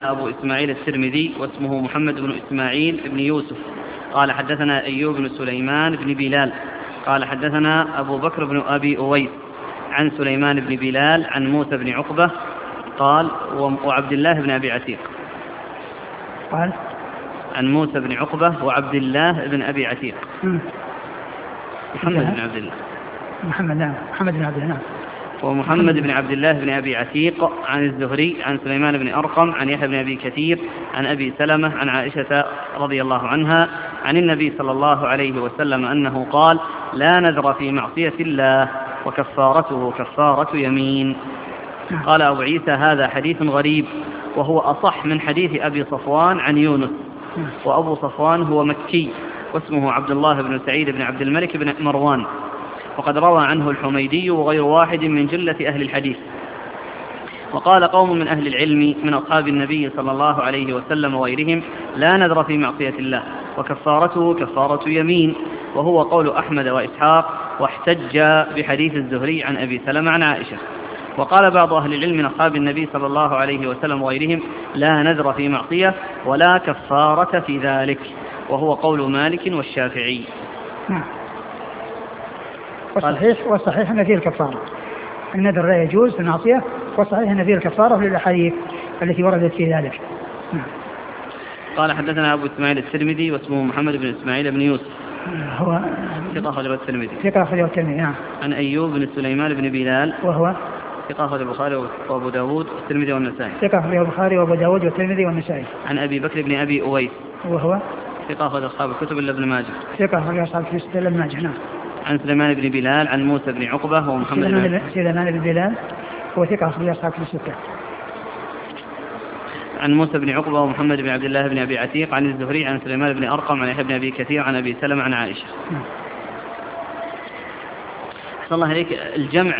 أبو إسماعيل الترمذي واسمه محمد بن إسماعيل بن يوسف قال حدثنا أيوب بن سليمان بن بلال قال حدثنا أبو بكر بن أبي أويس عن سليمان بن بلال عن موسى بن عقبة قال وعبد الله بن أبي عتيق قال عن موسى بن عقبة وعبد الله بن أبي عتيق محمد بن عبد الله محمد بن عبد الله ومحمد بن عبد الله بن أبي عتيق عن الزهري عن سليمان بن أرقم عن يحيى بن أبي كثير عن أبي سلمة عن عائشة رضي الله عنها عن النبي صلى الله عليه وسلم أنه قال لا نذر في معصية الله وكفارته كفارة يمين. قال أبو عيسى هذا حديث غريب وهو أصح من حديث أبي صفوان عن يونس، وأبو صفوان هو مكي واسمه عبد الله بن سعيد بن عبد الملك بن مروان، وقد روى عنه الحميدي وغير واحد من جلة أهل الحديث. وقال قوم من أهل العلم من أصحاب النبي صلى الله عليه وسلم وغيرهم لا نذر في معصية الله وكفارته كفارة يمين، وهو قول أحمد وإسحاق، واحتج بحديث الزهري عن أبي سلمة عن عائشة. وقال بعض أهل العلم من أصحاب النبي صلى الله عليه وسلم وغيرهم لا نذر في معصية ولا كفارة في ذلك، وهو قول مالك والشافعي. والصحيح أن فيه الكفارة، النذر لا يجوز في المعصية، والصحيح أن فيه الكفارة للأحاديث التي وردت في ذلك. قال حدثنا أبو إسماعيل الترمذي واسمه محمد بن إسماعيل بن يوسف هو ثقة أخرجه الترمذي نعم. عن أيوب بن سليمان بن بلال وهو ثقة أخرجه البخاري وأبو داود والترمذي والنسائي ثقة أخرجه البخاري وأبو داود والترمذي والنسائي عن أبي بكر بن أبي أويس وهو ثقة أخرج أصحاب الكتب إلا ابن ماجه ثقة أخرج أصحاب الكتب إلا ابن ماجه. نعم. عن سليمان بن بلال عن موسى بن عقبة ومحمد سليمان بن بلال هو ثقة أخرج أصحاب الكتب الستة. عن موسى بن عقبة ومحمد بن عبد الله بن أبي عتيق عن الزهري عن سليمان بن أرقم عن يحيى بن أبي كثير عن أبي سلمة عن عائشة. صلى الله عليك الجمع